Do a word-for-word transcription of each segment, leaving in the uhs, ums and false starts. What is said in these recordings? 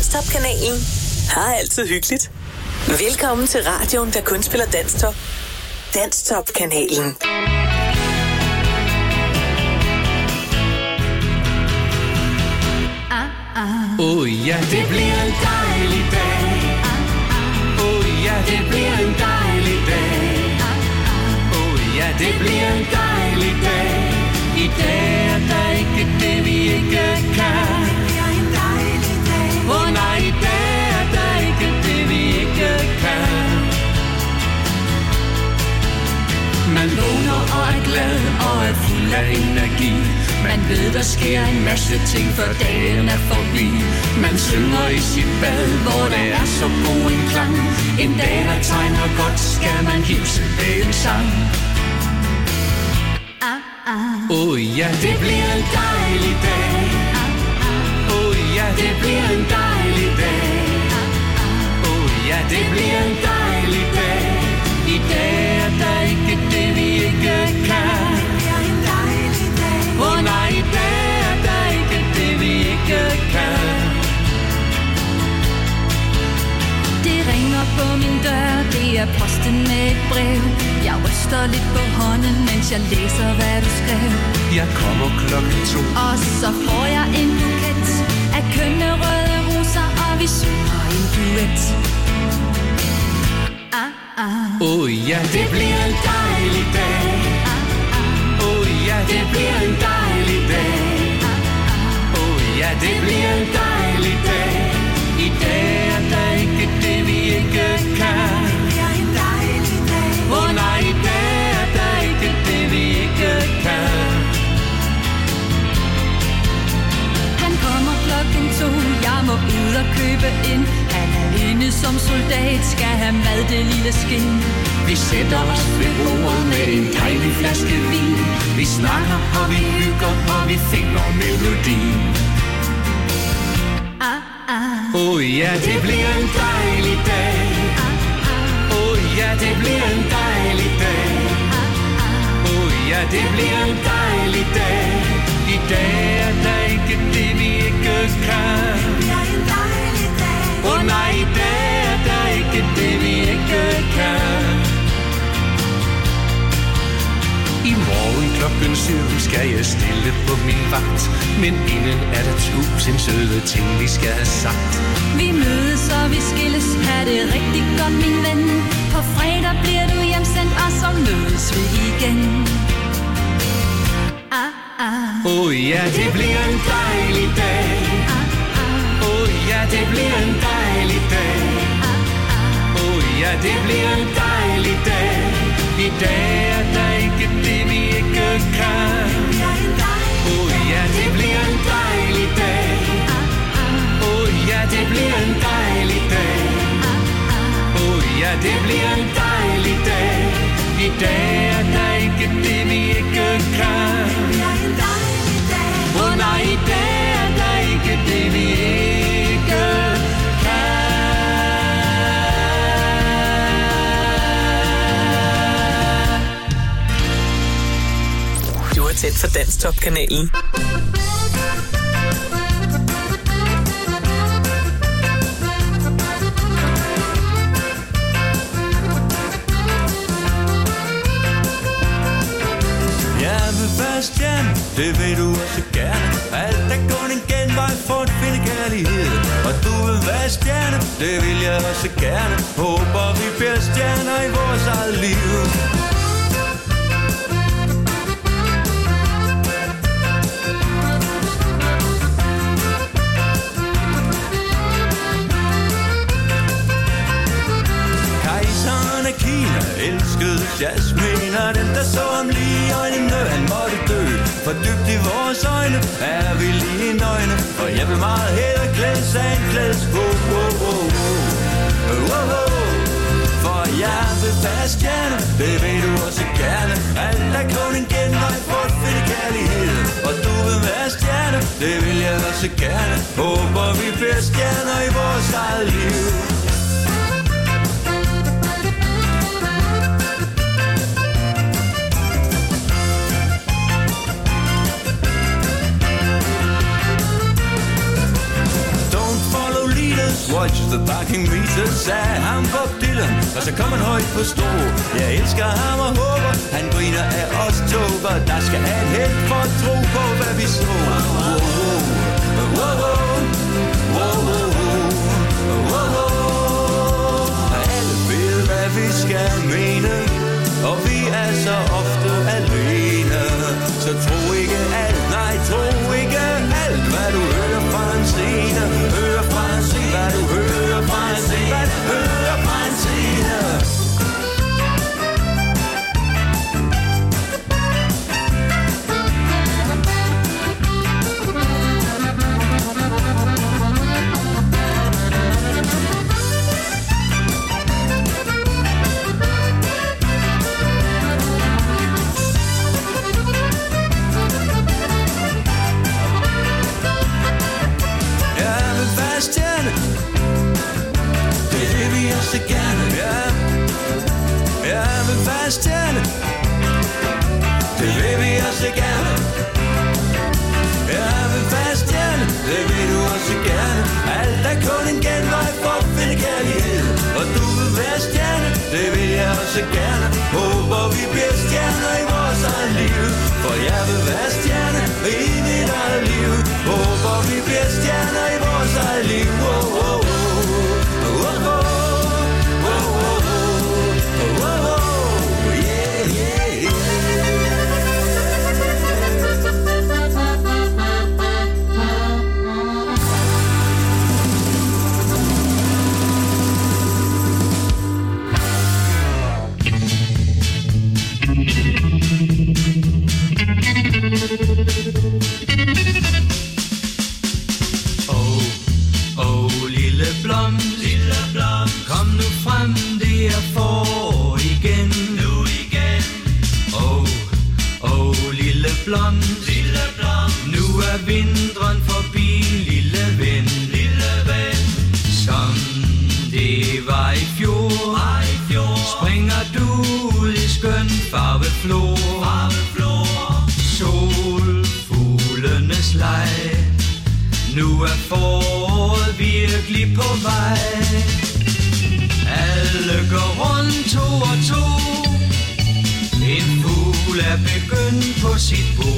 Danstop-kanalen. Har altid hyggeligt. Velkommen til radioen, der kun spiller Danstop. Danstop-kanalen. Åh oh, ja, det bliver en dejlig dag. Åh oh, ja, det bliver en dejlig dag. Åh oh, ja, det bliver en dejlig dag. I dag er der ikke det, vi ikke kan. Åh oh, nej, i dag er der ikke det, vi ikke kan. Man vågner og er glad og er fuld af energi. Man ved, der sker en masse ting, før dagen er forbi. Man synger i sit bad, hvor det er så god en klang. En dag, der tegner godt, skal man himse med en sang. Åh oh, ja, det bliver en dejlig dag. Åh oh, ja, det bliver en dejlig dag. Åh oh, ja, det bliver en dejlig dag. I dag er der ikke det, vi ikke kan. Åh oh, nej, i dag er der ikke det, vi ikke kan. Det ringer på min dør, det er posten med et brev. Jeg ryster lidt på hånden, mens jeg læser, hvad du skrev. Jeg kommer klokken to, og så får jeg en buket af kønne røde roser, og vi synger en duet. Ah, ah. Åh oh, ja, det bliver en dejlig dag. Åh oh, ja, det bliver en dejlig dag. Åh oh, ja, det bliver en dejlig dag. I dag er der ikke det, vi ikke kan. Åh oh, nej, i dag er der ikke det, vi ikke kan. Han kommer klokken to, jeg må ud og købe ind. Han er inde som soldat, skal have mad, det lille skin. Vi sætter os ved bordet med en dejlig flaske vin. Vi snakker, og vi hygger, og vi finder melodien. Ah, ah. Åh oh, ja, det bliver en dejlig dag. Åh oh, ja, det bliver en dejlig dag. Åh oh, ja, det bliver en dejlig dag. I dag er der ikke det, vi ikke kan. Åh oh, nej, i dag er der ikke det, vi ikke kan. I morgen klokken syv skal jeg stille på min vagt. Men inden er der tusind søde ting, vi skal have sagt. Vi mødes og vi skilles, er det rigtig godt, min ven. På fredag bliver du hjemsendt, og så mødes vi igen. Ah, ah. Åh oh, ja, det bliver en dejlig dag. Åh oh, ja, det bliver en dejlig dag. Åh oh, ja, det bliver en dejlig dag. I dag er der ikke det, vi ikke kan. Åh oh, ja, det bliver en dejlig dag. Åh oh, ja, det bliver en dejlig dag. Åh oh, ja, det bliver en dejlig dag. I dag er der ikke det, vi ikke kan. Åh oh, nej, i dag er der ikke det, vi ikke kan. Tæt for Danstop-kanalen. Jeg vil være stjerne, det vil du også gerne. Alt er kun en genvej for at finde kærlighed. Og du vil være stjerne, det vil jeg også gerne. Håber vi bliver stjerner i vores eget liv. Elskede Jasmin, og den der så ham lige i øjnene, han måtte dø. For dybt i vores øjne er vi lige i nøgne, og jeg vil meget hellere klædes af en klædes. Oh, oh, oh, oh, oh, oh. For jeg vil være stjerne, det vil du også gerne. Alt er kun en genvej for at finde kærlighed. Og du vil være stjerne, det vil jeg også gerne. Håber vi bliver stjerner i vores eget liv. watch the parking meter, sagde ham Bob Dylan, og så kom han højt på stå. Jeg elsker ham og håber, han griner af os tober. Der skal have et held for at tro på, hvad vi så. Wow, wow, wow, wow, wow, wow. Alle ved, hvad vi skal mene, og vi er så ofte alene. Så tro ikke alt, nej, tro ikke alt, hvad du hører fra en scene. Hører fra en scene, hvad du hører fra en scene, hvad du hører fra en scene. Så gerne, ja. Jeg vil være stjerne. Det vil vi også gerne. Jeg vil være stjerne. Det vil du også gerne. Alt er kun en genvej for at finde kærlighed. Og du vil være stjerne. Det vil jeg også gerne. Håber vi bliver stjerner i vores eget liv. For jeg vil være stjerne i mit eget liv. Håber vi bliver stjerner i vores eget liv. Oh, oh, oh. Oh, oh. Blomst, lille blomst. Nu er vinteren forbi, lille ven, lille ven. Som det var i fjor, var i fjor. Springer du ud i skøn farveflor, farveflor. Sol, fuglenes leg. Nu er foråret virkelig på vej. Alle går rundt to og to. En fugl er begyndt på sit bo.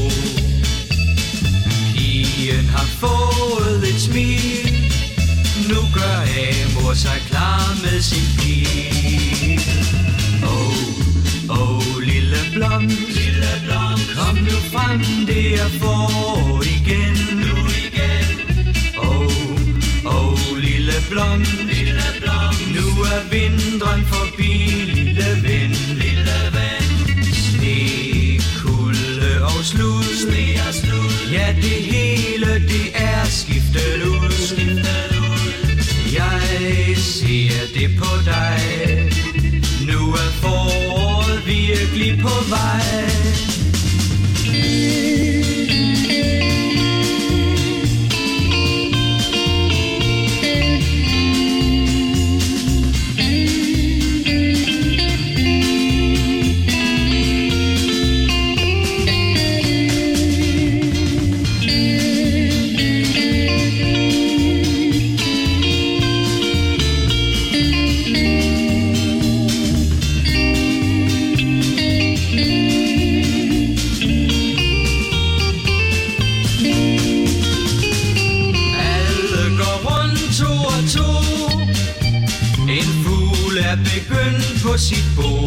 Pigen har fået et smil. Nu gør Amor sig klar med sin pil. Åh, åh, lille blomst, lille blomst. Kom nu frem, det er forår igen, nu igen. Åh, åh, lille blomst, lille blomst. Nu er vinteren forbi, lille ven, lille ven. Kulde og slud, sne og slud. Ja, det hele, det er skiftet ud, skiftet ud. Jeg ser det på dig. Nu er foråret virkelig på vej. På sit bo.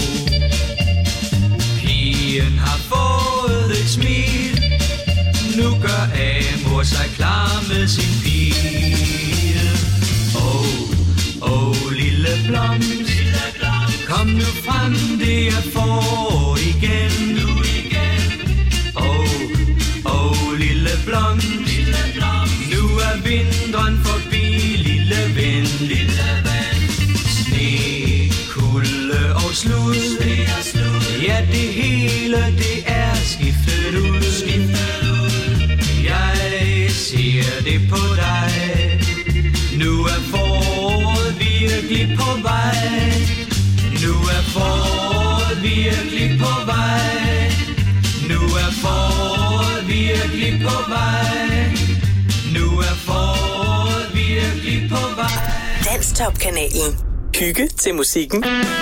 Pigen har fået et smil. Nu gør Amor sig klar med sin pil. Åh, åh, lille blomst, lille blomst. Kom nu frem, det er forår igen, nu igen. Åh, åh, lille blomst, lille blomst. Nu er vinteren forbi, lille ven, lille ven. Sne, kulde og slud, ja, det hele, det er skiftet ud, skiftet ud. Jeg ser det på dig. Nu er foråret virkelig på vej. Nu er foråret virkelig på vej. Nu er foråret virkelig på vej. Nu er foråret virkelig på vej. Danstop-kanalen. Hygge til musikken.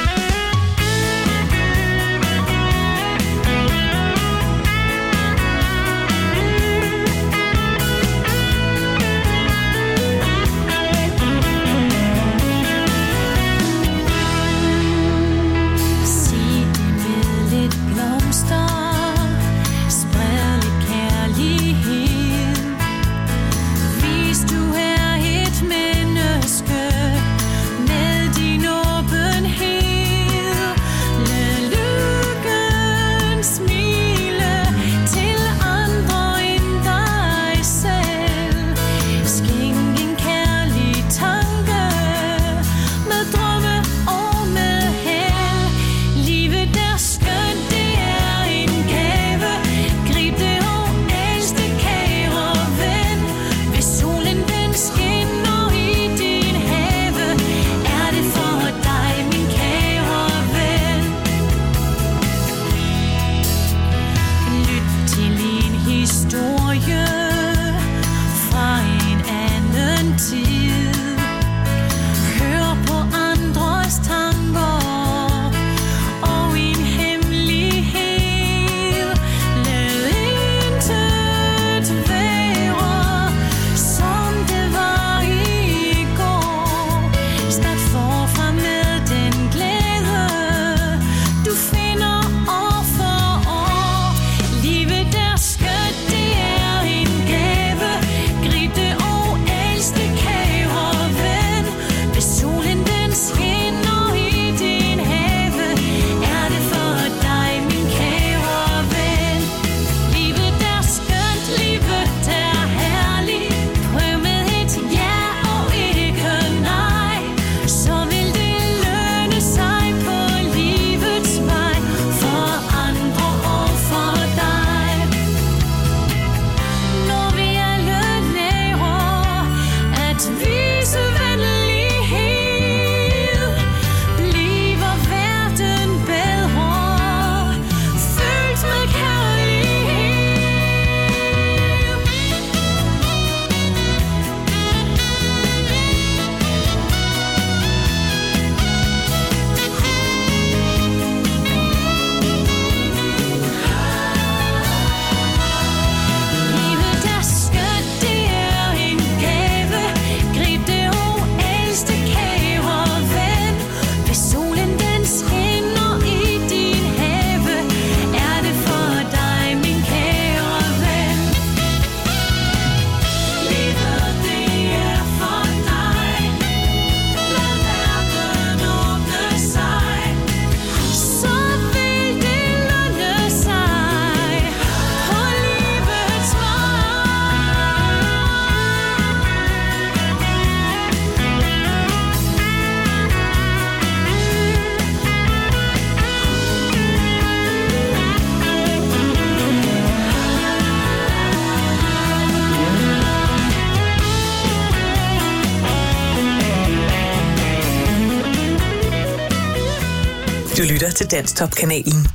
Du lytter til Danstop-kanalen.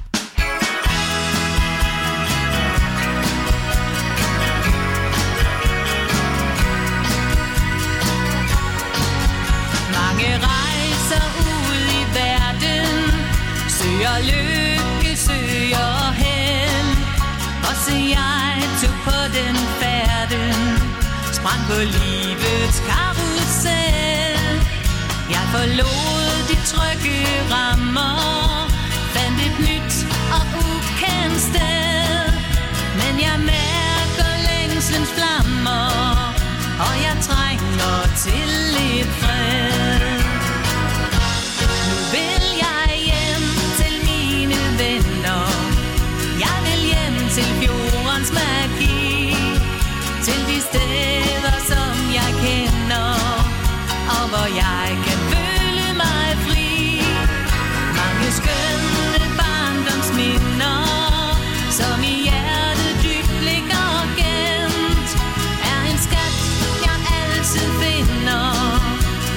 Mange rejser ud i verden, søger lykke, søger hen. Og så jeg tog på den færden, sprang på livets karusel. Jeg forlod de trygge rammer, fandt et nyt og ukendt sted. Men jeg mærker længselens flammer, og jeg trænger til lidt fred. Nu vil jeg hjem til mine venner, jeg vil hjem til fjordens magi, til de steder som jeg kender, og hvor jeg kan føle mig fri. Mange skønne barndomsminder, som i hjertet dybt ligger gemt, er en skat, jeg altid finder,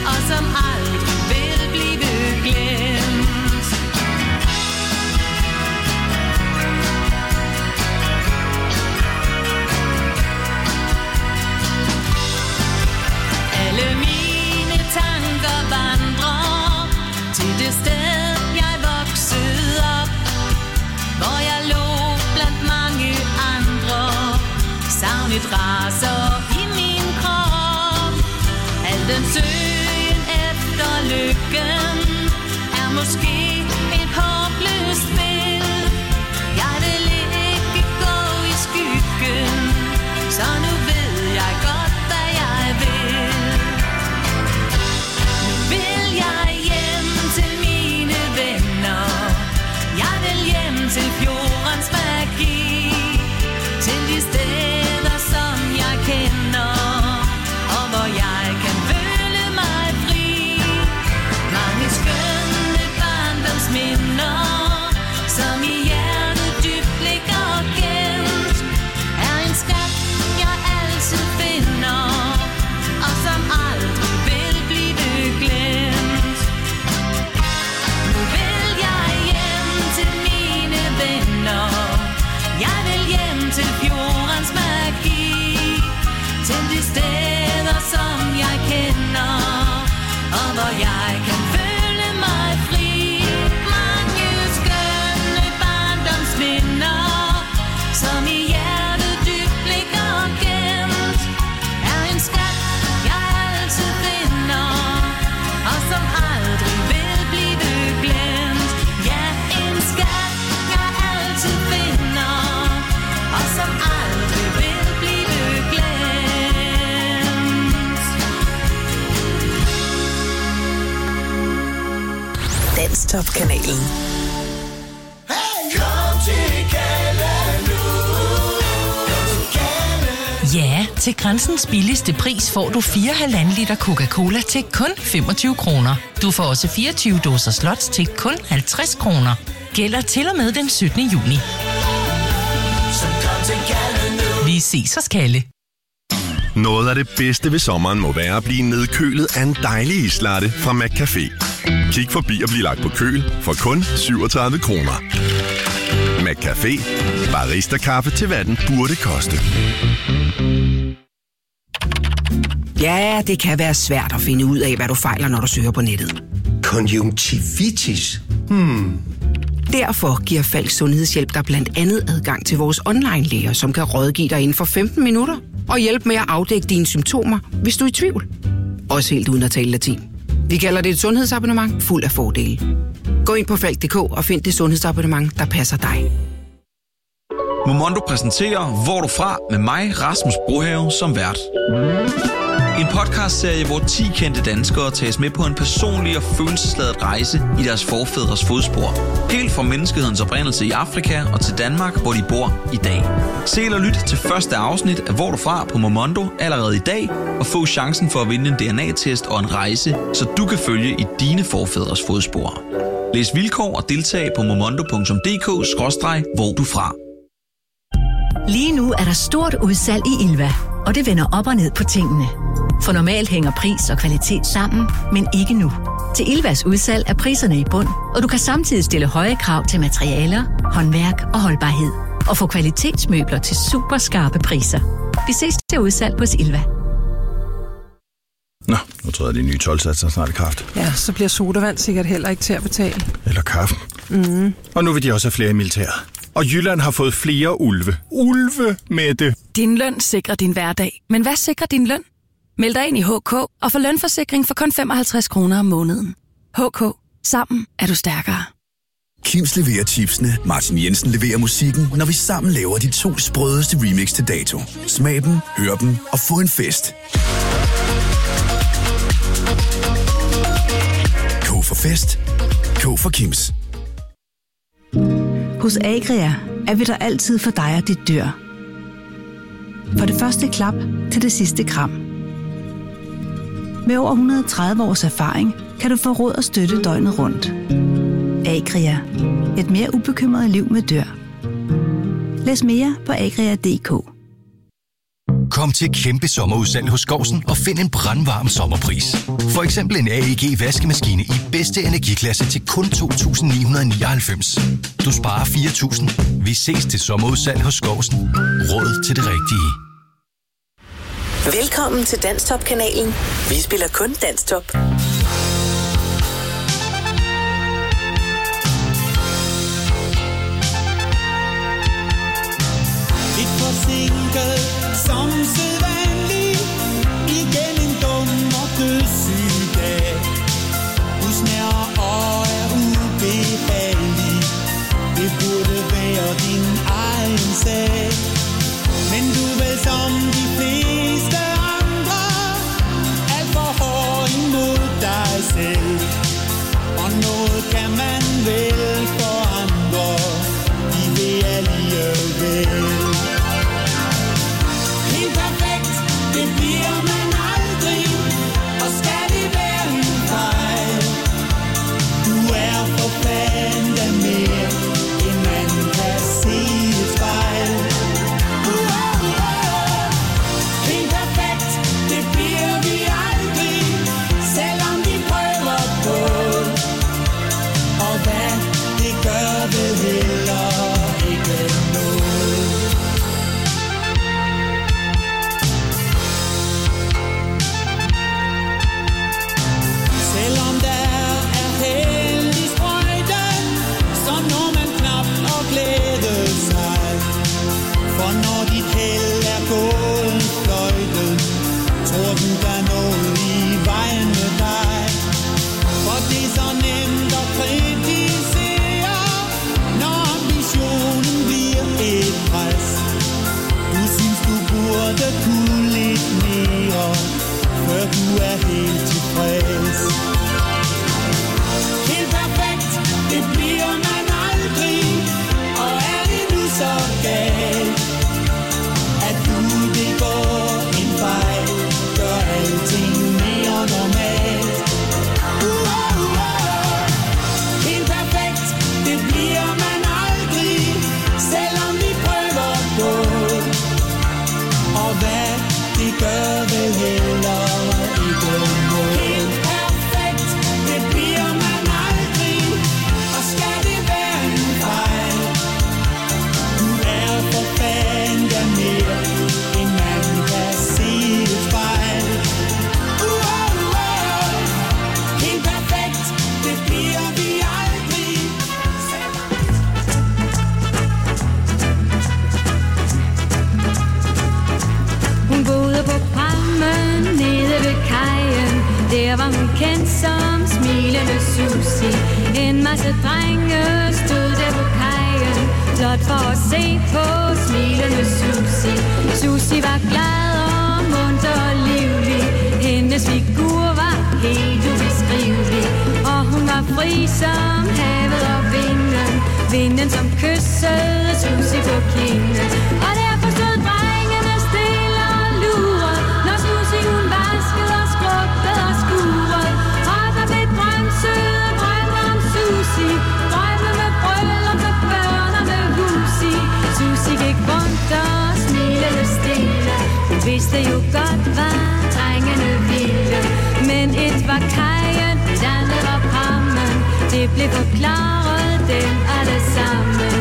Savnet raser i min krop. Al den søgen efter lykken er måske et håbløst spil. Jeg vil ikke gå i skyggen, så nu ved jeg godt, hvad jeg vil. Nu vil jeg hjem til mine venner. Jeg vil hjem til fjordens magi. Til de steder, som jeg kender, og hvor jeg kan føle mig fri. Mange skønne barndomsminder, som i hjertet dybt ligger gemt, er en skat, jeg altid finder, og som aldrig vil blive glemt. Nu vil jeg hjem til mine venner. Jeg vil hjem til fjordens magi. Til de steder, som jeg kender, og hvor jeg kan føle mig fri. Mange skønne barndomsminder, som i hjertet dybt ligger gemt, er en skat, jeg altid finder, og som aldrig vil blive glemt. Ja, en skat, jeg altid finder, og som aldrig vil blive glemt. Danstop-kanalen. Ja, til Grænsens billigste pris får du fire komma fem liter Coca-Cola til kun femogtyve kroner. Du får også fireogtyve dåser slots til kun halvtreds kroner. Gælder til og med den syttende juni. Vi ses hos Kalle. Noget af det bedste ved sommeren må være at blive nedkølet af en dejlig islatte fra McCafé. Kig forbi og bliv lagt på køl for kun syvogtredive kroner. McCafé. Barista-kaffe til hvad den burde koste. Ja, det kan være svært at finde ud af, hvad du fejler, når du søger på nettet. Konjunktivitis? Hmm. Derfor giver Falk Sundhedshjælp dig blandt andet adgang til vores online-læger, som kan rådgive dig inden for femten minutter og hjælpe med at afdække dine symptomer, hvis du er i tvivl. Også helt uden at tale latin. Vi kalder det et sundhedsabonnement fuld af fordele. Gå ind på falk punktum d k og find det sundhedsabonnement, der passer dig. Momondo præsenterer Hvor du fra med mig, Rasmus Brohave, som vært. En podcastserie, hvor ti kendte danskere tages med på en personlig og følelsesladet rejse i deres forfædres fodspor. Helt fra menneskehedens oprindelse i Afrika og til Danmark, hvor de bor i dag. Se eller lyt til første afsnit af Hvor du fra på Momondo allerede i dag, og få chancen for at vinde en D N A-test og en rejse, så du kan følge i dine forfædres fodspor. Læs vilkår og deltag på momondo punktum d k skråstreg hvor du fra. Lige nu er der stort udsalg i Ilva, og det vender op og ned på tingene. For normalt hænger pris og kvalitet sammen, men ikke nu. Til Ilvas udsalg er priserne i bund, og du kan samtidig stille høje krav til materialer, håndværk og holdbarhed. Og få kvalitetsmøbler til super skarpe priser. Vi ses til udsalg hos Ilva. Nå, nu tror jeg, de nye tolvsatser snart i kraft. Ja, så bliver sodavand sikkert heller ikke til at betale. Eller kaffen. Mm. Og nu vil de også have flere i militæret. Og Jylland har fået flere ulve. Ulve, Mette! Din løn sikrer din hverdag. Men hvad sikrer din løn? Meld dig ind i H K og få lønforsikring for kun femoghalvtreds kroner om måneden. H K. Sammen er du stærkere. Kims leverer chipsene, Martin Jensen leverer musikken, når vi sammen laver de to sprødeste remix til dato. Smag dem, hør dem og få en fest. K for fest. K for Kims. Hos Agria er vi der altid for dig og dit dyr. For det første klap til det sidste kram. Med over et hundrede og tredive års erfaring kan du få råd og støtte døgnet rundt. Agria. Et mere ubekymret liv med dyr. Læs mere på agria punktum d k. Kom til kæmpe sommerudsalg hos Skovsen og find en brandvarm sommerpris. For eksempel en A E G vaskemaskine i bedste energiklasse til kun to tusind ni hundrede og nioghalvfems. Du sparer fire tusind. Vi ses til sommerudsalg hos Skovsen. Råd til det rigtige. Velkommen til Danstop-kanalen. Vi spiller kun Danstop. Lidt forsinket som sædvanlig igen en dum og dødssyg dag. Husnær og er ubehagelig, det burde være din egen sag. Men du vel som de fleste andre alt for hård imod dig selv. Og noget kan man vel forandre, de vil alligevel. Helt perfekt, det bliver man aldrig, og skal det være en fejl. Du er for fanden der mere, end man kan se et spejl. Helt perfekt, det bliver vi aldrig, selvom vi prøver på. Og hvad, det gør vel heller ikke noget. Selvom der er held i sprøjten, så når man knap og glæde sig. For når dit held er gået fløjten, tror du der er noget i vejen med dig. For det er så nemt at kritisere, når ambitionen bliver et pres. Du synes du burde kunne lidt mere, før du er helt tilfreds. Helt perfekt, det bliver man aldrig, og er det nu så galt, at du begår en fejl, gør alting mere normalt. Helt perfekt, det bliver man aldrig, selvom vi prøver på. Og hvad, det gør vel heller ikke noget. Helt perfekt, det bliver man aldrig, og skal det være en fejl. Du er for fanden der mere, end man kan se et spejl. Helt perfekt, det bliver vi aldrig. Hun boede på prammen nede ved kajen. Der var hun kendt som smilende Susie. En masse drenge stod der på kajen, blot for at se på smilende Susie. Susie var glad og munter og livlig. Hendes figur var helt ubeskrivelig. Og hun var fri som havet og vinden. Vinden som kyssede Susie på kinden. Og derfor stod drengene stille og lurede, når Susie hun vaskede og skrubbede og skurede. Og der blev drømt søde drømme om Susie. Drømme med bryllup, med børn og med hus i. Susie gik rundt og smilede stille. Hun vidste jo godt, hvad drengene ville. Men et var kajen, et andet var prammen. Det blev forklaret dem alle sammen.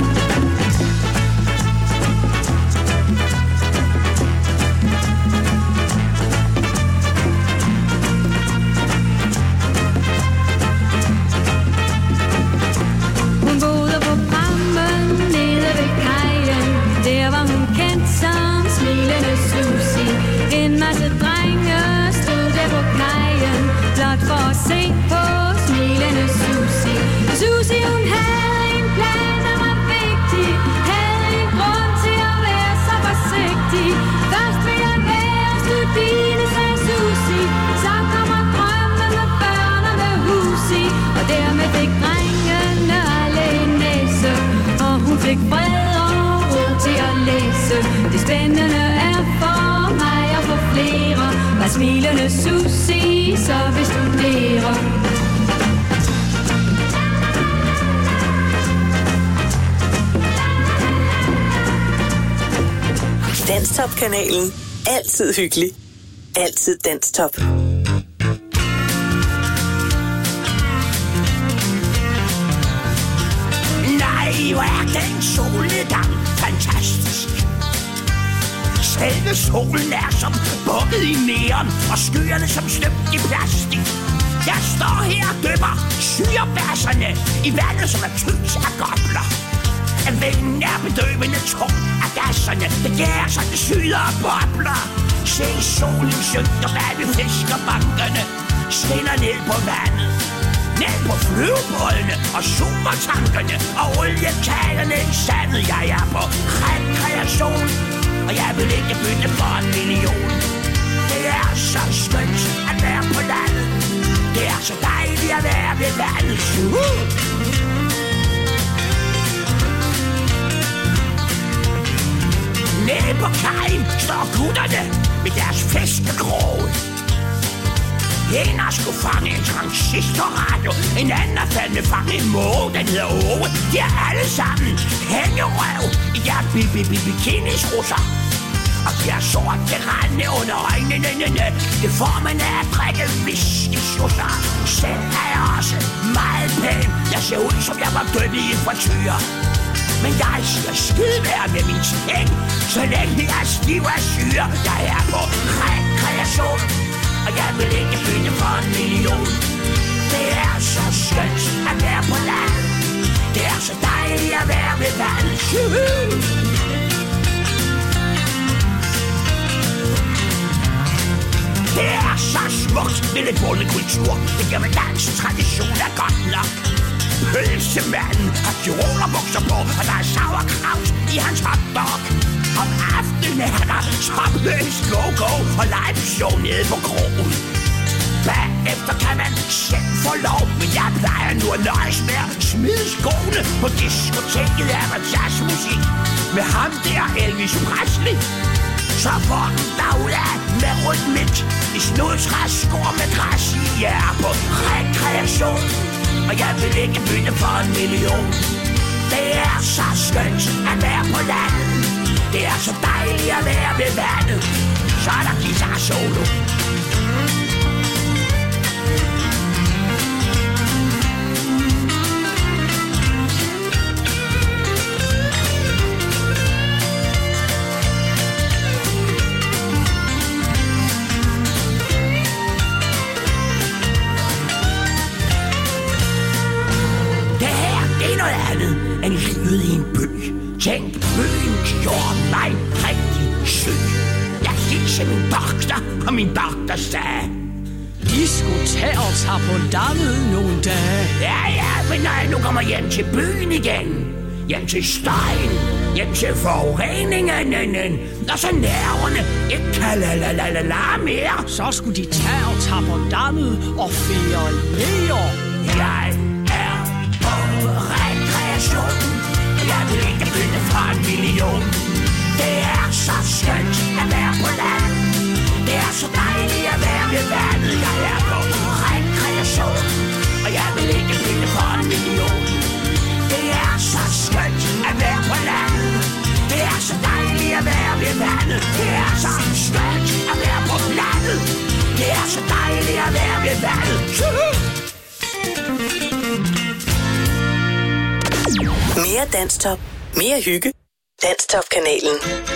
Hun boede på prammen nede ved kajen. Der var hun kendt som smilende Susie. En masse drenge stod der på kajen, blot for at se på smilende Susie. Susie hun havde en plan, der var vigtig, havde en grund til at være så forsigtig. Først vil jeg være studine, sagde Susie. Så kommer drømmen med børn og med hus i. Og dermed fik drengene alle en næse, og hun fik fred og ro til at læse. Det spændende er for mig og for flere, hvad smilende Susie så vil studere. Danstop-kanalen. Altid hyggelig. Altid Danstop. Nej, hvor er den solnedgang fantastisk. Selve solen er som bukket i neon, og skyerne som støbt i plastik. Jeg står her og dypper syrebasserne i vandet, som er tyndt af gobler. At vinden er bedøvende tung af gasserne. Det gærer så det syder og bobler. Se solen synker bag ved fiskerbankerne. Skinner ned på vandet. Ned på flyvebådene og supertankerne. Og oliekagerne i sandet. Jeg er på rekreation. Og jeg vil ikke bytte for en million. Det er så skønt at være på landet. Det er så dejligt at være ved vandet. uh! Nede på kajen står gutterne med deres fiskekrog. En har skulle fange en transistorradio. En anden har fandme fange en måge. Den hedder Ove. De er alle sammen hængerøv i deres bikinisrusser. Og de har sort gerande under øjnene. Det får man af at drikke whisky-sjusser. Selv er jeg også meget pæn. Jeg ser ud som jeg var død i en frityr. Men jeg siger skidevær med min ting. Så længe jeg er stiv af syre. Jeg er på rekreation. Og jeg vil ikke bytte for en million. Det er så skønt at være på land. Det er så dejligt at være ved vandet. Det er så smukt med lidt bondekultur. Det giver med dansk tradition er godt nok. Pølsemanden har tyrolerbukser på, og der er sauerkraut i hans hotdog. Om aftenen er der topløs go-go og live show nede på krogen. Bagefter kan man selv få lov, men jeg plejer nu at nøjes med at smide skoene. På diskoteket er der jazzmusik med ham der Elvis Presley. Så får den derudad med rytmik i snudtræskor med græs i. Jeg er på rekreation, og jeg vil ikke bytte for en million. Det er så skønt at være på landet. Det er så dejligt at være ved vandet. Så er der guitar solo. En livet i en by. Tænk, byen gjorde mig rigtig syg. Jeg gik til min doktor, og min doktor sagde: I skulle tage os her på landet nogle dage. Ja, ja, men når jeg nu kommer hjem til byen igen, hjem til støjen, hjem til forureningen, og så nerverne ikke kan la la la la la mere, så skulle de tage os her på landet og feriere. Jeg er på rekreation. Jeg vil ikke bytte for en million. Det er så skønt at være på land. Det er så dejligt at være ved vandet. Jeg er på rekreation, og jeg vil ikke bytte for en million. Det er så skønt at være på land. Det er så dejligt at være ved vandet. Det er så skønt at være på landet. Det er så dejligt at være ved vandet. Mere Danstop. Mere hygge. Danstop-kanalen.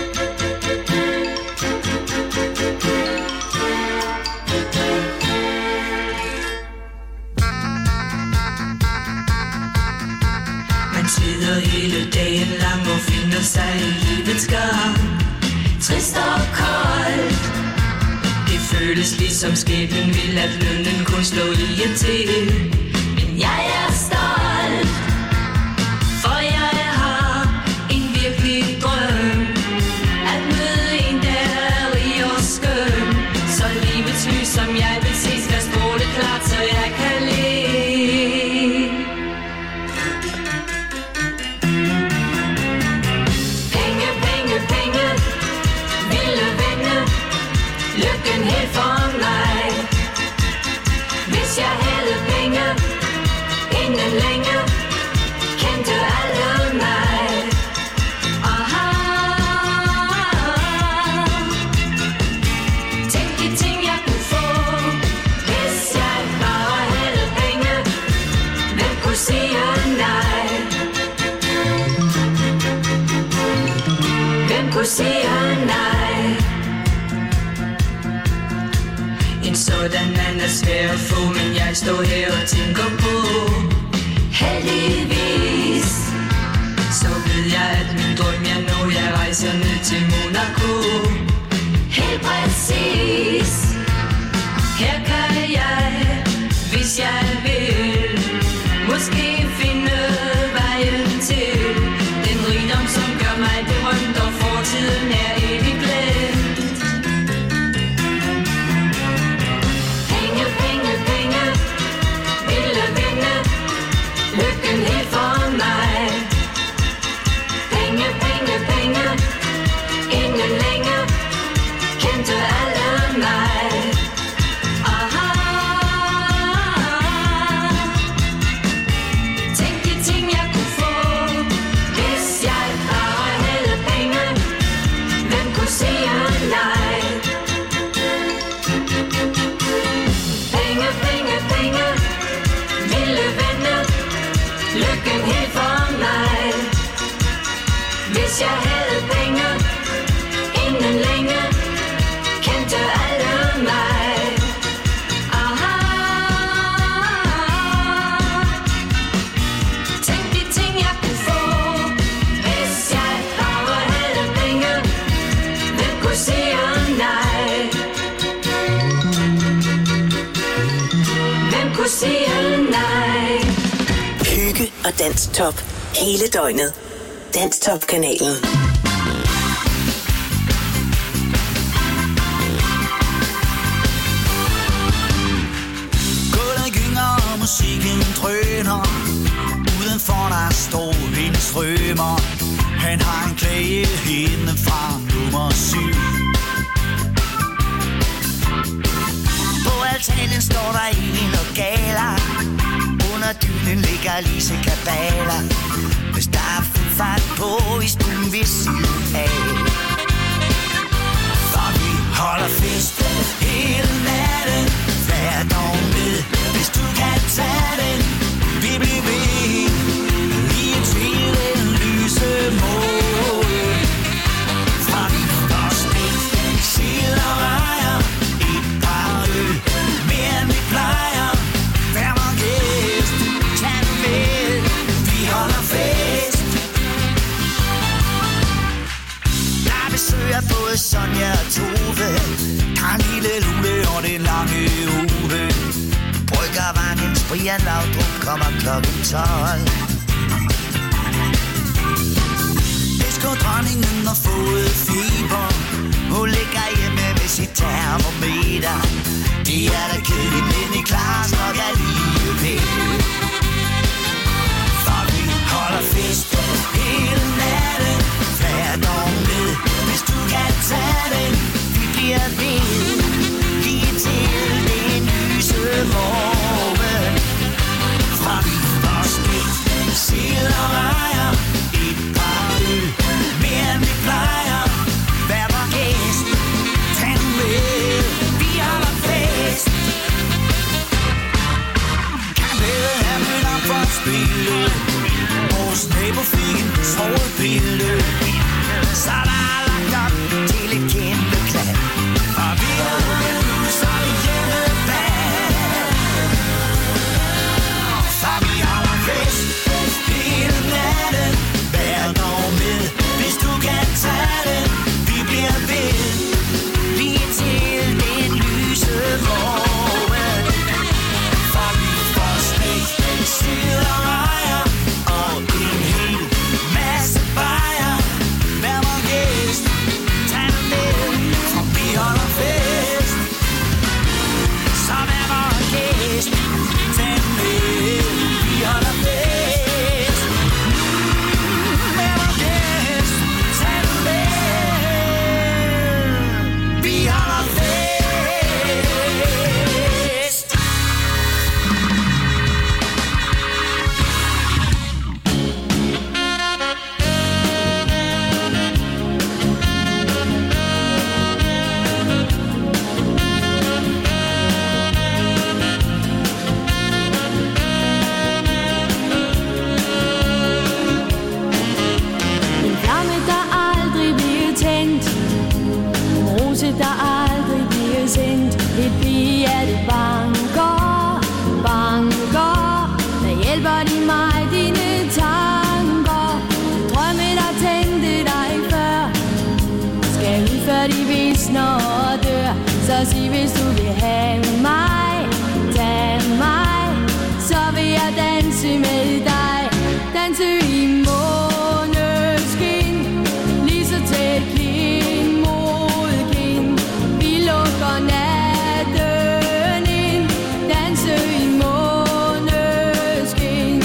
Man sidder hele dagen lang og finder sig i livets gang. Trist og koldt. Det føles ligesom skæbnen vil, at lønnen kun slår i et til. Men jeg er stolt. For jeg har en virkelig drøm. At møde en, der er rig og skøn. Så livets lys, som jeg vil se, skal stråle klart, så jeg kan leve. Penge, penge, penge. Ville vinde. Lykken helt for mig. Hvis jeg havde penge. Inden længe. Kendte alle mig. Aha. Tænk de ting jeg kunne få, hvis jeg bare havde penge. Hvem kunne sige nej? Hvem kunne sige nej? En sådan mand er svær at få, men jeg står her og tænker på. Heldigvis så ved jeg, at min drøm jeg når. Jeg rejser ned til Monaco. Helt præcis. Her kan jeg, hvis jeg vil, måske finde vejen til den rigdom, som gør mig berømt, og fortiden er evigt glemt. Penge, penge, penge, ville vinde lykken helt for mig. Penge, penge, penge, inden længe kendte alle mig. Hvis jeg havde penge, inden længe kendte alle mig. Aha. Tænk de ting jeg kunne få, hvis jeg bare havde penge. Hvem kunne sige nej? Hvem kunne sige nej? Hygge og Danstop hele døgnet. Danstop-kanalen. Gulvet gynger og musikken drøner. Udenfor der står en strømmer. Han har en klage hende fra nummer syv. På altanen står der en lokaler. Under dynen ligger Lise Kabaler. Hvis der er fuld fart på i stuen ved siden af. For vi holder fest hele natten. Vær dog med, hvis du kan tage den. Vi bliver ved lige til den lyse mål. For vi får spændt sild og rejer. Et par øl, mere end vi plejer. Vær mig gæst, tag den med. Vi holder fest. Der besøger både Sonja og Tove. Karen Lille Lule og den lange Uve. Bryggervangens Brian Laudrup kommer klokken tolv. Disco-dronningen har fået feber. Hun ligger hjemme med sit termometer. Det er da kedeligt, men det klares nok alligevel. For vi holder fest hele natten. Vær dog med, hvis du kan tage den. Vi bliver ved lige til den lyse morgen. For vi får spændt sild og rejer. Et par øl, mere end vi plejer. Vær vor gæst, tag den med. Vi holder fest. Så sig hvis du vil have mig, tag mig, så vil jeg danse med dig. Danse i måneskin, lige så tæt kind mod kind. Vi lukker natten ind, danse i måneskin.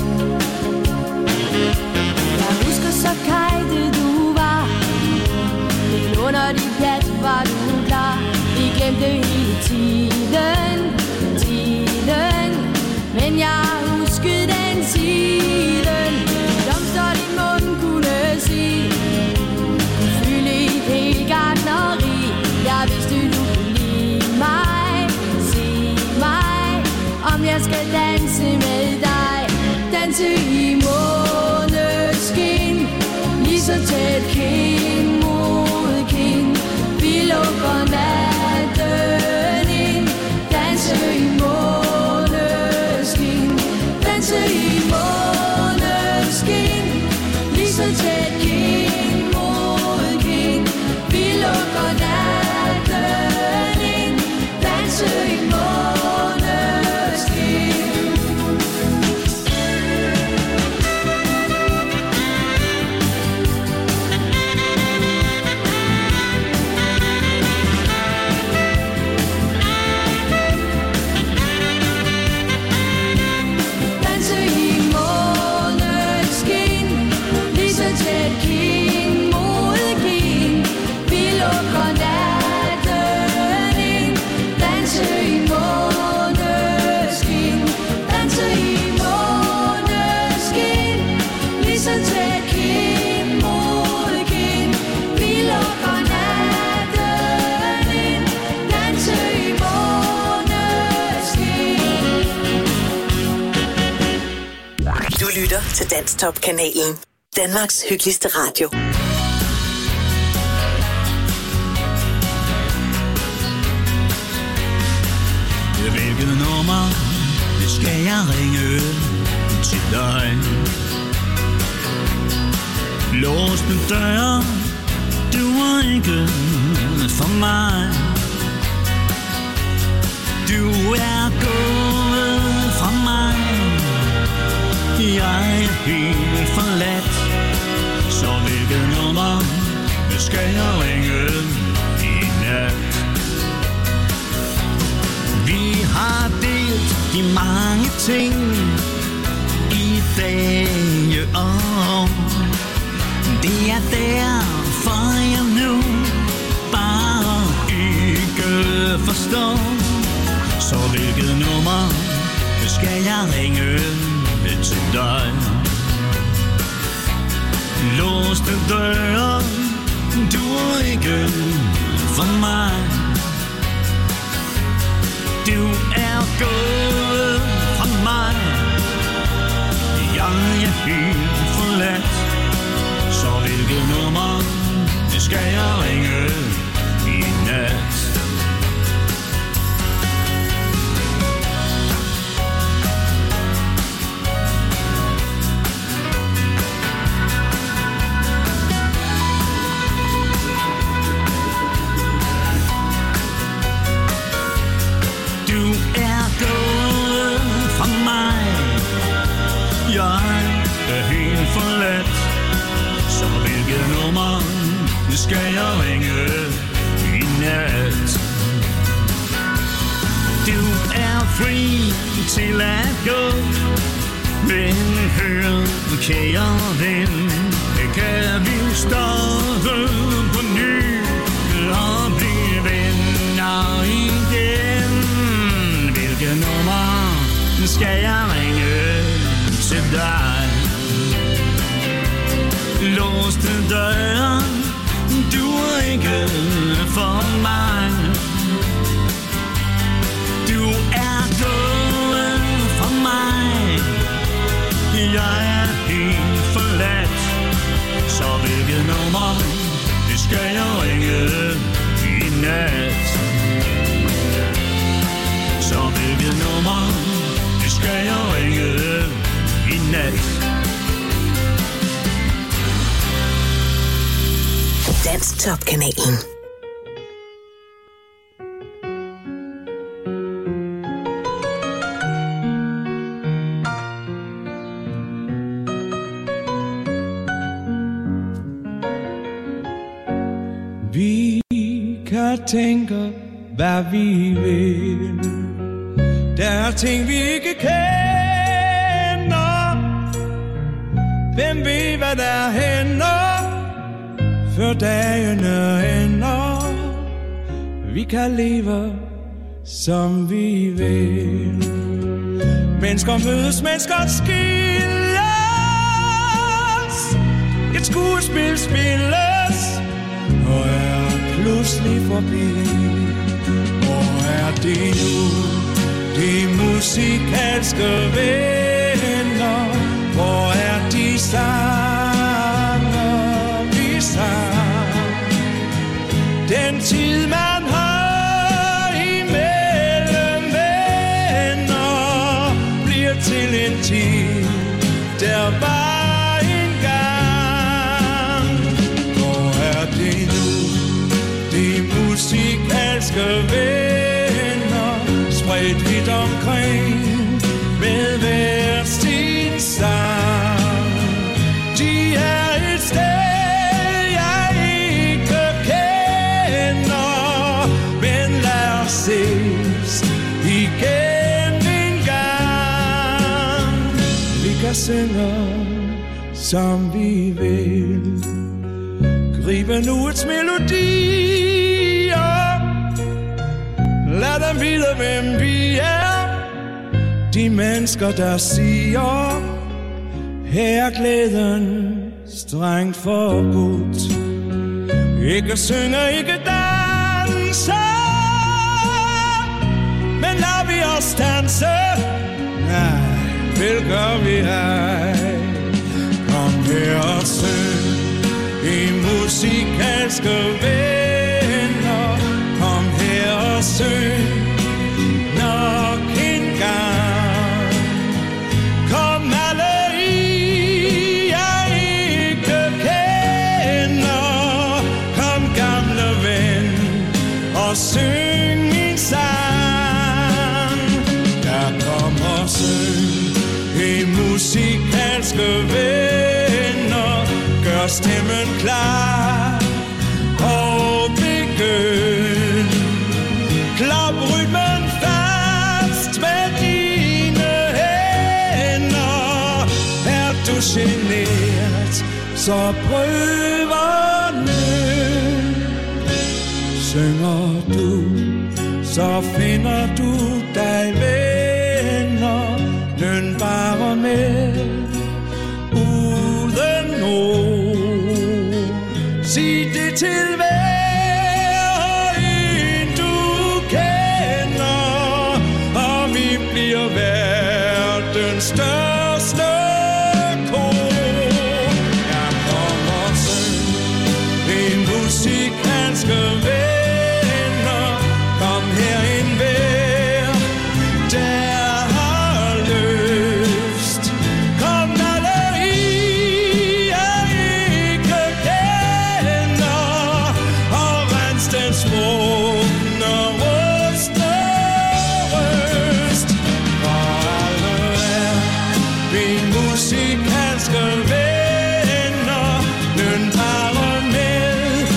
Jeg husker så kajtet du var, helt under dit pjat var du klar. Vi glemte hele tiden, tiden, men jeg huskede den siden. Blomster din mund kunne sige, du fyldte et helt gartneri. Jeg vidste du kunne lide mig, sig mig, om jeg skal danse med dig. Danse i måneskin, lige så tæt kind mod kind. Vi lukker natten ind, danse i måneskin. Danse i måneskin, lige så tæt kind mod kind. Vi lukker natten ind, danse i måneskin. Lytter til Danstop-kanalen. Danmarks hyggeligste radio. Hvilket nummer skal jeg ringe til dig? Lås den dør, du er ikke for mig. Du er gået fra mig. Jeg er helt forladt. Så hvilket nummer skal jeg ringe i nat? Vi har delt de mange ting i dage og år. Det er derfor jeg nu bare ikke forstår. Så hvilket nummer skal jeg ringe til dig? Låste døre, du er ikke for mig. Du er gået fra mig. Jeg er helt forladt. Så hvilket nummer skal jeg ringe i nat? Skal jeg ringe i nat? Du er fri til at gå, men hør, kære ven, kan vi starte på ny og blive venner igen? Hvilket nummer skal jeg ringe til dig? Låste døren, du er ikke for mig. Du er gået fra mig. Jeg er helt forladt. Så hvilket nummer skal jeg ringe i nat? Så hvilket nummer skal jeg ringe i nat? Danstop-kanalen. tænker, hvad vi vil. Der er ting, vi ikke kender. Hvem ved, hvad der hænder, før dagene ender. Vi kan leve, som vi vil. Mennesker mødes, mennesker skilles. Et skuespil spilles og er pludselig forbi. Hvor er det nu, de musikalske venner? Hvor er de sange, vi sang? Den tid, man har imellem venner, bliver til en tid, der var engang. Hvor er det nu, de musikalske venner, spredt vidt omkring med hver sin sang? De er et sted, jeg ikke kender, men lad os ses igen en gang. Vi kan synge, som vi vil, gribe nuets melodier, lad dem vide, hvem vi er. De mennesker, der siger, her er glæden strengt forbudt. Ikke synge, ikke danse, men lad vi os danse. Nej, vel gør vi ej. Kom her og syng i musikalske venner. Kom her og syng nok en gang. Kom alle I, jeg ikke kender. Kom gamle ven og syng min sang. Der kommer syng i musikalske venner. Gør stemmen klar og begynd. Klap rytmen fast med dine hænder. Er du genert, så prøv at nød. Synger du, så finder du dig venner. Nøn bare med uden ord. Sig det til hver en du kender, og vi bliver verdens største kor. Jeg kommer syng en musikalske venner. Kom her en hver, der har lyst. Kom alle I, jeg ikke kender, og rens den smugne rustne røst. For alle er vi musikalske venner. Nøn bare med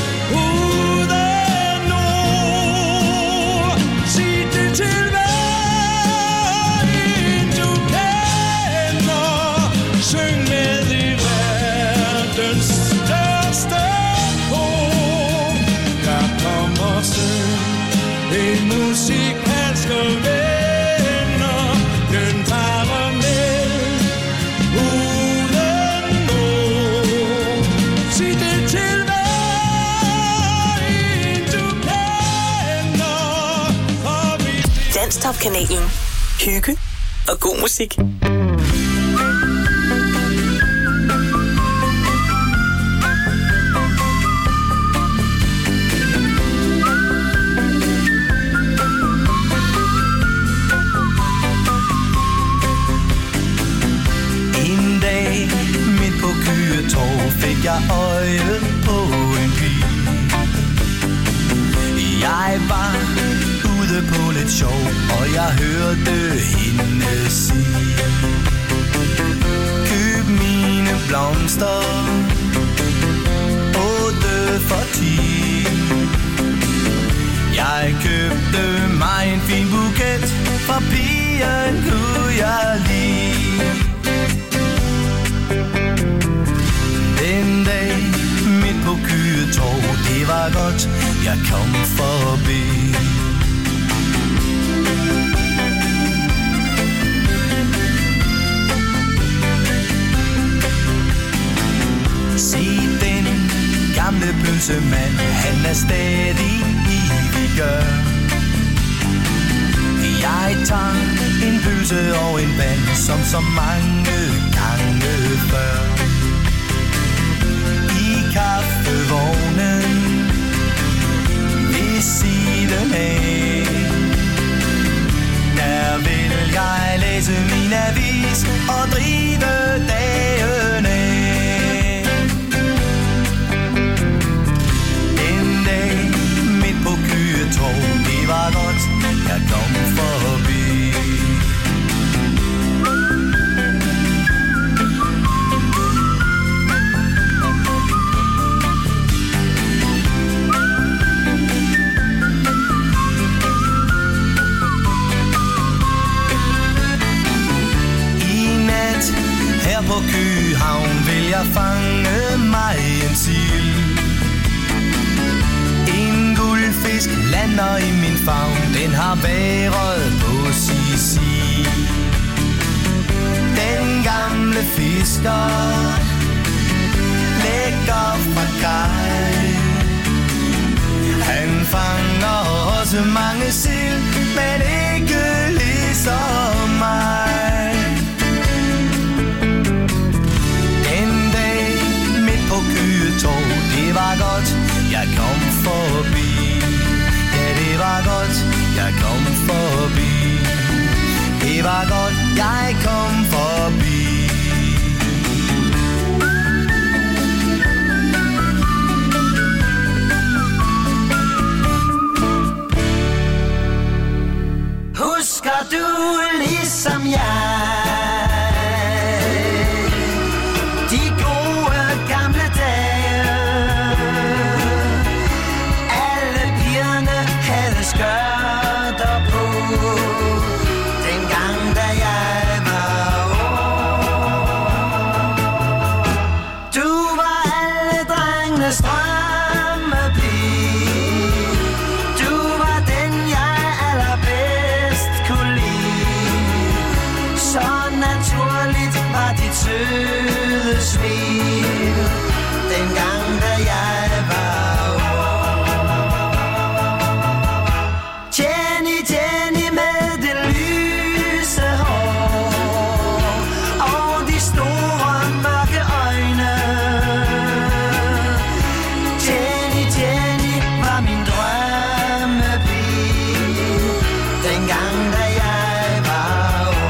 uden ord. Sig det til hver en du kender. Syng med i verdens største kor. Der kommer syng en musikalske venner. Nøn bare med uden ord. Sig det til hver en du kender, og vi Danstop-kanalen. Hygge og god musik. En dag midt på Køgetorv fik jeg øje på en pige. Jeg var ude på lidt sjov, og jeg hørte hende sige: køb mine blomster, otte for ti. Jeg købte mig en fin buket, for pigen kunne jeg lide. Den dag midt på Køgetorv, det var godt, jeg kom forbi. Se den gamle pølsemand, han er stadig iviggør. Jeg tager en pølse og en vand, som så mange gange før. I kaffevognen ved siden af, der vil jeg læse min avis og drive dagen af. En dag midt på Køgetorv, det var godt, jeg kom forbi. Her på Køgehavn vil jeg fange mig en sild. En guldfisk lander i min favn, den har været på Sisi. Den gamle fisker lægger fra kaj. Han fanger også mange sild, men ikke ligesom mig. På Køgetorv, det var godt, jeg kom forbi. Ja, det var godt, jeg kom forbi. Det var godt, jeg kom forbi. Husker du ligesom jeg søde smil, dengang da jeg var ung. Jenny, Jenny med det lyse hår og de store mørke øjne. Jenny, Jenny var min drømmepige, dengang da jeg var ung.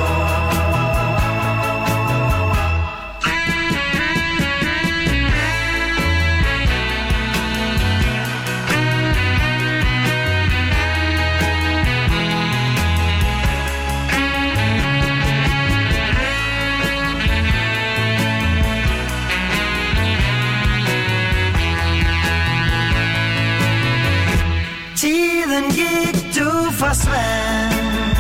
Tiden gik, du forsvandt.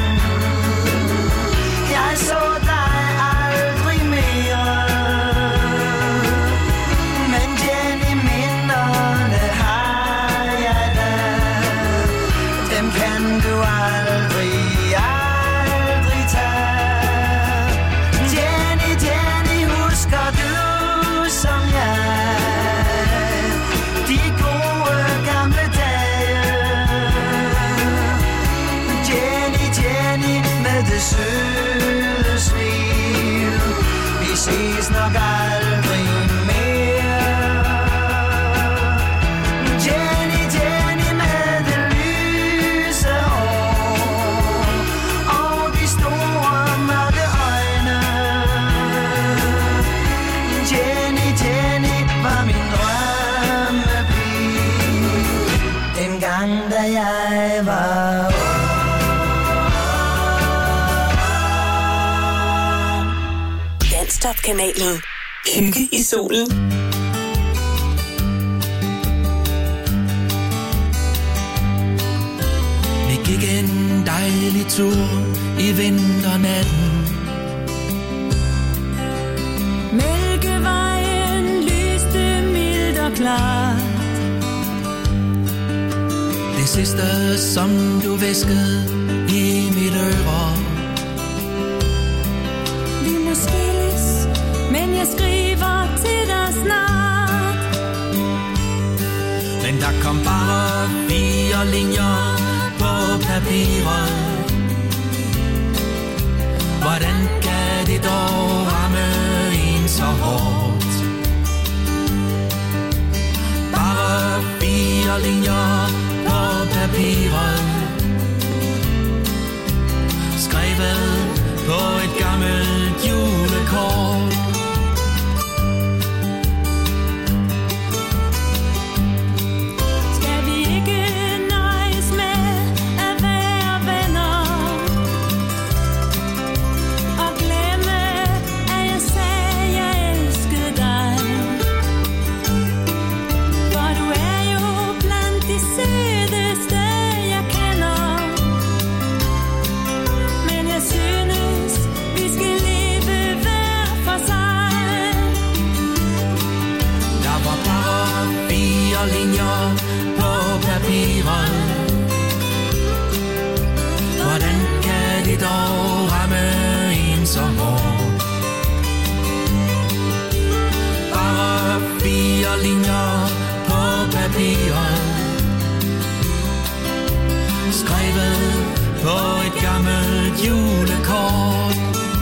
Jeg så dig aldrig mere. Men Jenny, minderne har jeg da. Dem kan du aldrig, aldrig tage. Jenny, Jenny, husker du som jeg de gode gamle dage. Det søde smil, vi ses nok aldrig mere. Jenny, Jenny med det lyse hår og de store mørke øjne. Jenny, Jenny var min drømmepige, dengang da jeg var ung. Danstop-kanalen. Hygge i solen. Gik en dejlig tur i vinternatten. Mælkevejen lyste mildt og klart. Det sidste, som du hviskede i mit øre. Vi må skilles, men jeg skriver til dig snart. Men der kom bare fire linjer på papiret. Hvordan kan det dog ramme en så hårdt? Bare fire linjer på papiret, skrevet på et gammelt julekort. Skal vi ikke nøjes med at være venner og glemme, at jeg sagde, jeg elskede dig? For du er jo blandt de sødeste, jeg kender. Men jeg synes, vi skal leve hver for sig. Der var bare fire linjer på papiret. Hvordan kan det dog ramme en så hårdt? Bare fire linjer på papiret, skrevet på et gammelt julekort.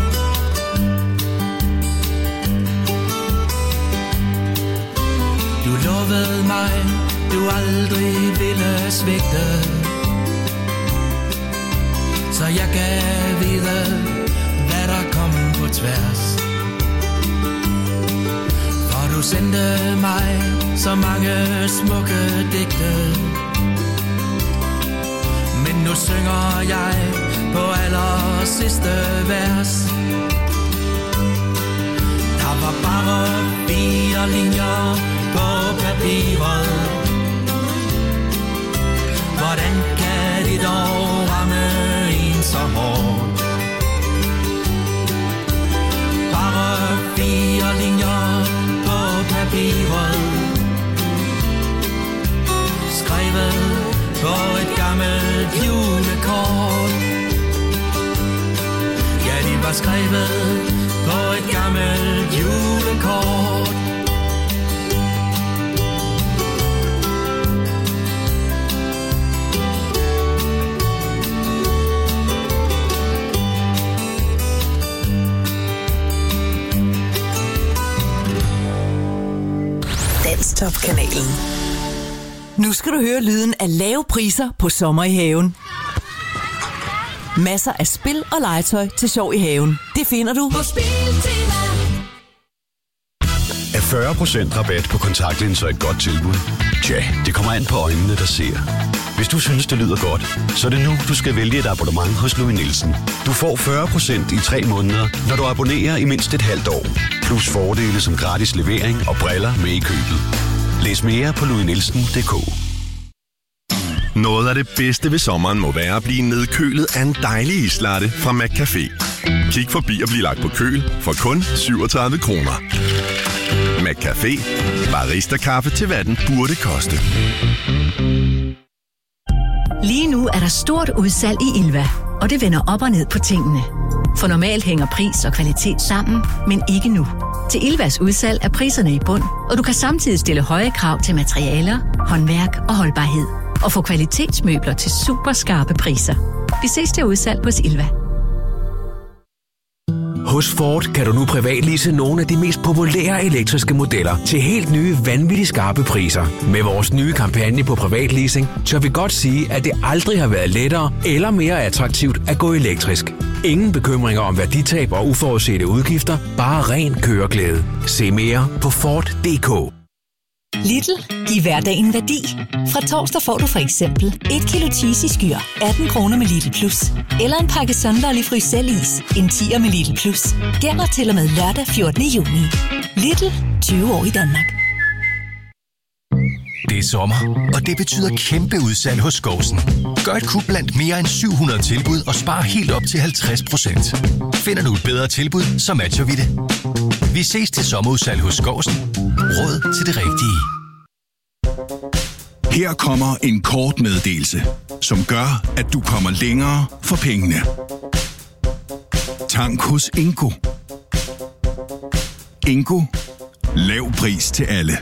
Du lovede mig, du aldrig ville svigte, så jeg gav vide, hvad der kom på tværs. For du sendte mig så mange smukke digte, men nu synger jeg på aller sidste vers. Der var bare fire linjer på papiret. Hvordan kan det dog ramme en så hårdt? Bare fire linjer på papiret, skrevet på et gammelt julekort. Ja, de var skrevet på et gammelt julekort. Danstop-kanalen. Nu skal du høre lyden af lave priser på sommer i haven. Masser af spil og legetøj til sjov i haven. Det finder du på Spiltema. Er fyrre procent rabat på kontaktlinser et godt tilbud? Tja, det kommer an på øjnene, der ser. Hvis du synes, det lyder godt, så er det nu, du skal vælge et abonnement hos Louis Nielsen. Du får fyrre procent i tre måneder, når du abonnerer i mindst et halvt år. Plus fordele som gratis levering og briller med i købet. Læs mere på louis nielsen punktum d k. Noget af det bedste ved sommeren må være at blive nedkølet af en dejlig islatte fra McCafé. Kig forbi og bliv lagt på køl for kun syvogtredive kroner. McCafé. Barista-kaffe til hvad den burde koste. Lige nu er der stort udsalg i Ilva, og det vender op og ned på tingene. For normalt hænger pris og kvalitet sammen, men ikke nu. Til Ilvas udsalg er priserne i bund, og du kan samtidig stille høje krav til materialer, håndværk og holdbarhed. Og få kvalitetsmøbler til super skarpe priser. Vi ses til udsalg hos Ilva. Hos Ford kan du nu privatlease nogle af de mest populære elektriske modeller til helt nye, vanvittigt skarpe priser. Med vores nye kampagne på privatleasing, tør vi godt sige, at det aldrig har været lettere eller mere attraktivt at gå elektrisk. Ingen bekymringer om værditab og uforudsete udgifter, bare ren køreglæde. Se mere på Ford punktum d k. Lidl. Giv hverdagen værdi. Fra torsdag får du for eksempel et kilo cheese i skyr, atten kroner med Lidl Plus. Eller en pakke Sunderlig Fryselis, en tier med Lidl Plus. Gælder til og med lørdag fjortende juni. Lidl. tyve år i Danmark. Det er sommer, og det betyder kæmpe udsalg hos Skousen. Gør et kub blandt mere end syv hundrede tilbud og spar helt op til halvtreds procent. Finder du et bedre tilbud, så matcher vi det. Vi ses til sommerudsalg hos Skousen. Råd til det rigtige. Her kommer en kort meddelelse, som gør, at du kommer længere for pengene. Tank hos Ingo. Ingo. Lav pris til alle.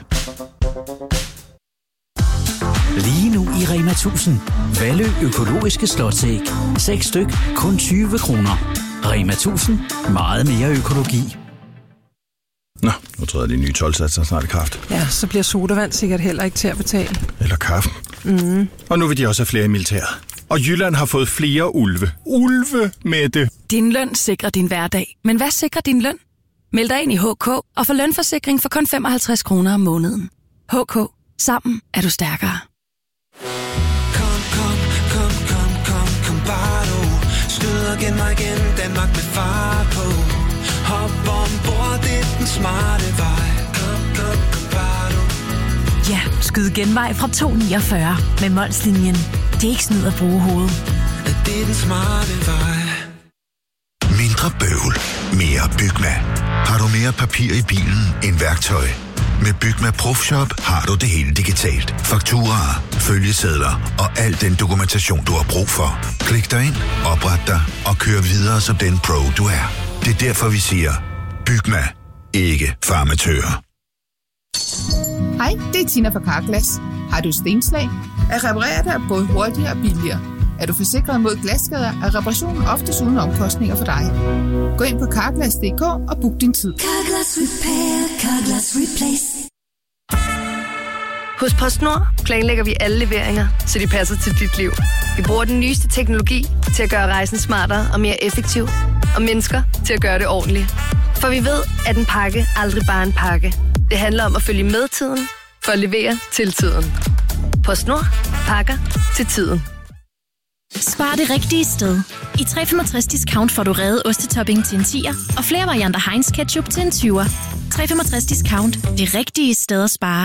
Lige nu i Rema tusind. Valø økologiske slotsæg. seks styk, kun tyve kroner. Rema tusind. Meget mere økologi. Nå, nu træder de nye tolvsatser snart i kraft. Ja, så bliver sodavand sikkert heller ikke til at betale. Eller kaffen. Mm. Og nu vil de også have flere i militæret. Og Jylland har fået flere ulve. Ulve med det. Din løn sikrer din hverdag. Men hvad sikrer din løn? Meld dig ind i H K og få lønforsikring for kun femoghalvtreds kroner om måneden. H K. Sammen er du stærkere. Kom, kom, kom, kom, kom, kom, bare du. Skyd igen mig igen, Danmark med far på. Hop ombord, det er den smarte vej. Kom, kom, kom, bare du. Ja, skyd genvej fra to niogfyrre med Molslinjen. Det er ikke snyd at bruge hovedet. Det er den smarte vej. Mindre bøvl, mere Bygma. Har du mere papir i bilen end værktøj? Med Bygma Profshop har du det hele digitalt. Fakturaer, følgesedler og al den dokumentation, du har brug for. Klik dig ind, opret dig og kør videre som den pro, du er. Det er derfor, vi siger, Bygma, ikke farmatører. Hej, det er Tina fra Carglass. Har du stenslag? At reparere dig er både hurtigere og billigere. Er du forsikret mod glasskader, er reparationen oftest uden omkostninger for dig. Gå ind på carglass punktum d k og book din tid. Carglass Repair, Carglass Replace. Hos PostNord planlægger vi alle leveringer, så de passer til dit liv. Vi bruger den nyeste teknologi til at gøre rejsen smartere og mere effektiv, og mennesker til at gøre det ordentligt. For vi ved, at en pakke aldrig bare er en pakke. Det handler om at følge med tiden, for at levere til tiden. PostNord. Pakker til tiden. Spar det rigtige sted. I tre komma femogtres discount får du reddet ostetopping til en tier og flere varianter Heinz ketchup til en tyver. tre komma femogtres discount. Det rigtige sted at spare.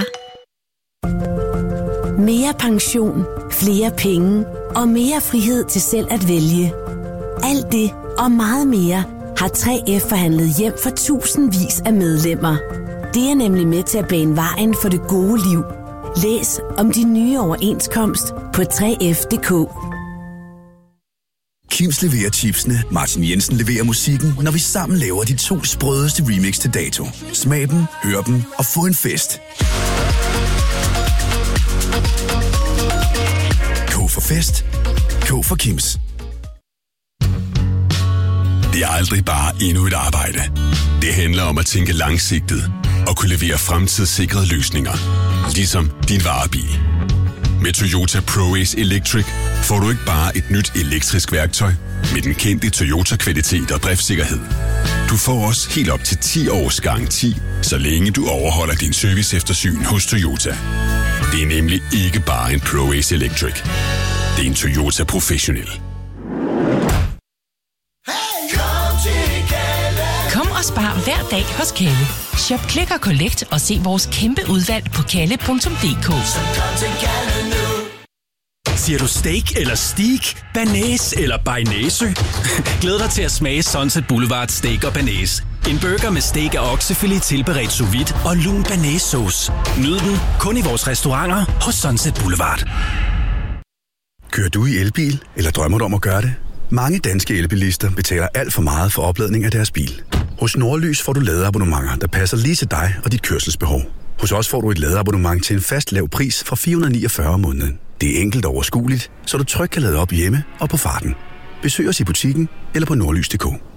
Mere pension, flere penge og mere frihed til selv at vælge. Alt det og meget mere har tre F forhandlet hjem for tusindvis af medlemmer. Det er nemlig med til at bane vejen for det gode liv. Læs om de nye overenskomst på tre F punktum d k. Kims leverer chipsene, Martin Jensen leverer musikken, når vi sammen laver de to sprødeste remix til dato. Smag dem, hør dem og få en fest. K for fest. K for Kims. Det er aldrig bare endnu et arbejde. Det handler om at tænke langsigtet og kunne levere fremtidssikrede løsninger. Ligesom din varebil. Med Toyota ProAce Electric får du ikke bare et nyt elektrisk værktøj med den kendte Toyota-kvalitet og driftssikkerhed. Du får også helt op til ti års garanti, så længe du overholder din serviceeftersyn hos Toyota. Det er nemlig ikke bare en ProAce Electric. Det er en Toyota Professional. Kom og spar hver dag hos Kalle. Shop Click og Collect og se vores kæmpe udvalg på kalle punktum d k. Siger du steak eller steak, banæs eller bearnaise? Glæd dig til at smage Sunset Boulevard Steak og Banæs. En burger med steak og oksefilet tilberedt sous vide og lun banæssauce. Nyd den kun i vores restauranter hos Sunset Boulevard. Kører du i elbil, eller drømmer du om at gøre det? Mange danske elbilister betaler alt for meget for opladning af deres bil. Hos Nordlys får du ladeabonnementer, der passer lige til dig og dit kørselsbehov. Hos os får du et ladeabonnement til en fast lav pris fra fire hundrede niogfyrre om måneden. Det er enkelt og overskueligt, så du trygt kan lade op hjemme og på farten. Besøg os i butikken eller på nordlys punktum d k.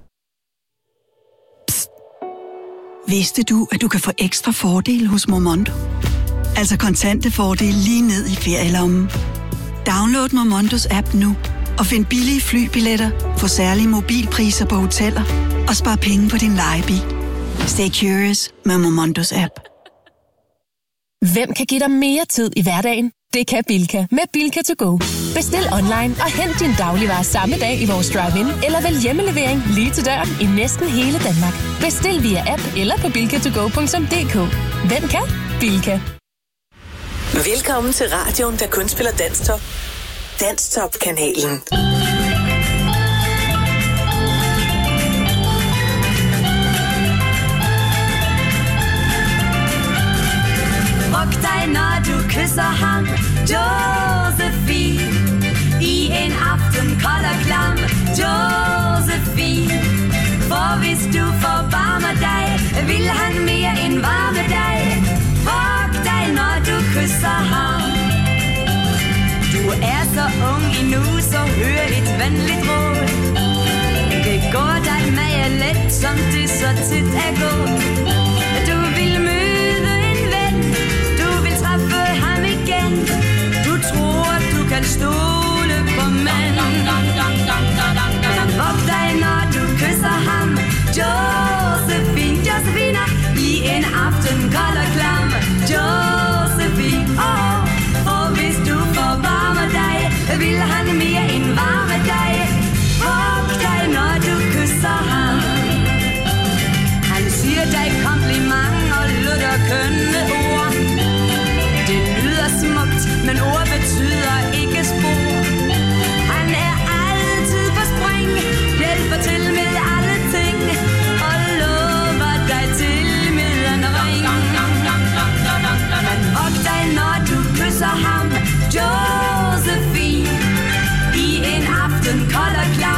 Psst. Vidste du, at du kan få ekstra fordele hos Momondo? Altså kontante fordele lige ned i ferielommen. Download Momondos app nu og find billige flybilletter, få særlige mobilpriser på hoteller og spar penge på din lejebil. Stay curious med Momondos app. Hvem kan give dig mere tid i hverdagen? Det kan Bilka med Bilka to go. Bestil online og hent din dagligvarer samme dag i vores drive-in, eller vælg hjemmelevering lige til døren i næsten hele Danmark. Bestil via app eller på bilka to go punktum d k. Hvem kan? Bilka. Velkommen til radioen, der kun spiller Danstop. Danstop-kanalen. Ruk dig, når du kysser ham, Josephine. I en aften kold og klam, Josephine. For hvis du forbarmer dig, vil han mere end varme dig. Ruk dig, når du kysser ham. Du er så ung endnu, så hør et venligt råd. Det går dig med let, som det så tit er gået. Du vil møde en ven, du vil træffe ham igen. Du tror, du kan stole på mænd. Men våg dig, når du kysser ham, Josephine, Josephine. I en aften kold og klam, Josephine. Oh, for hvis du forvarmer dig, vil han mere end varme dig. Våg dig, når du kysser ham. Han siger dig kompliment og lutter kønne ord. Det lyder smukt, men ord betyder ikke spor. Han er altid på spring, hjælper til med alle ting og lover dig til med en ring. Men våg dig, når du kysser ham, Josephine. I en aften kold og klar,